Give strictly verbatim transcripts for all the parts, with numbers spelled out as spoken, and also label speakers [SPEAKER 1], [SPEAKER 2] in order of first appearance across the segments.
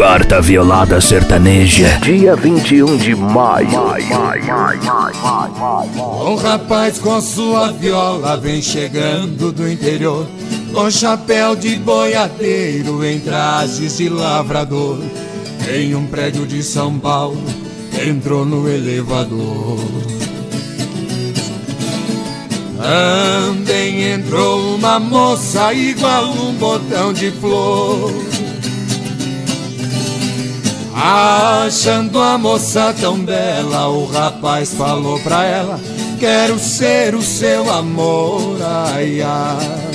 [SPEAKER 1] Quarta Violada Sertaneja, dia vinte e um de maio.
[SPEAKER 2] Um rapaz com sua viola vem chegando do interior, com chapéu de boiadeiro em trajes de lavrador. Em um prédio de São Paulo, entrou no elevador. Também entrou uma moça igual um botão de flor. Achando a moça tão bela, o rapaz falou pra ela: quero ser o seu amor, ai, ai.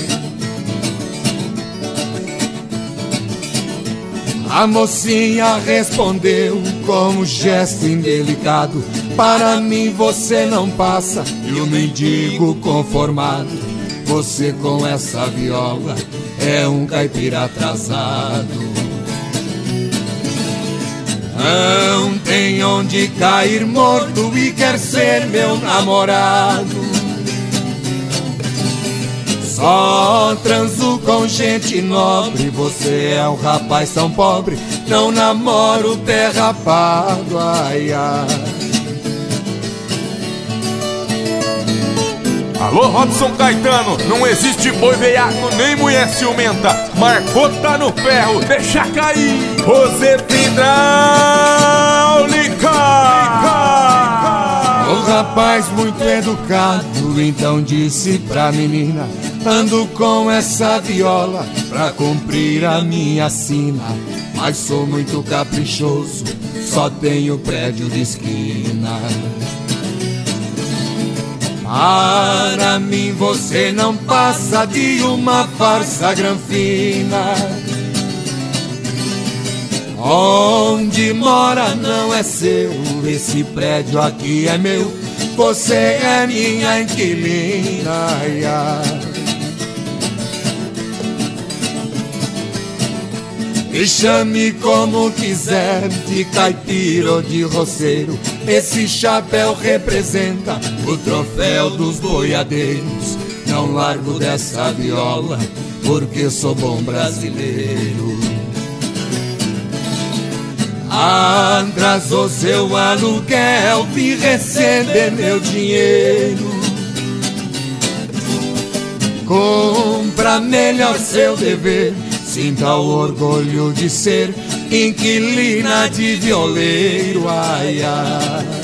[SPEAKER 2] A mocinha respondeu com um gesto indelicado: para mim você não passa, e o mendigo conformado. Você com essa viola é um caipira atrasado. Não tem onde cair morto e quer ser meu namorado. Só transo com gente nobre, você é um rapaz tão pobre, não namoro derrapado, ai, ai.
[SPEAKER 3] Alô, Robson Caetano, não existe boi veiaco nem mulher ciumenta. Marcou, tá no ferro, deixa cair. Roseta hidráulica.
[SPEAKER 2] O rapaz muito educado então disse pra menina: ando com essa viola pra cumprir a minha sina, mas sou muito caprichoso, só tenho prédio de esquina. Para mim você não passa de uma farsa granfina. Onde mora não é seu, esse prédio aqui é meu, você é minha inquilina, ai, ai. Me chame como quiser, de caipira ou de roceiro, esse chapéu representa o troféu dos boiadeiros. Não largo dessa viola, porque sou bom brasileiro. Atrasou seu aluguel, vim receber meu dinheiro. Cumpra melhor seu dever, sinta o orgulho de ser inquilina de violeiro, ai, ai.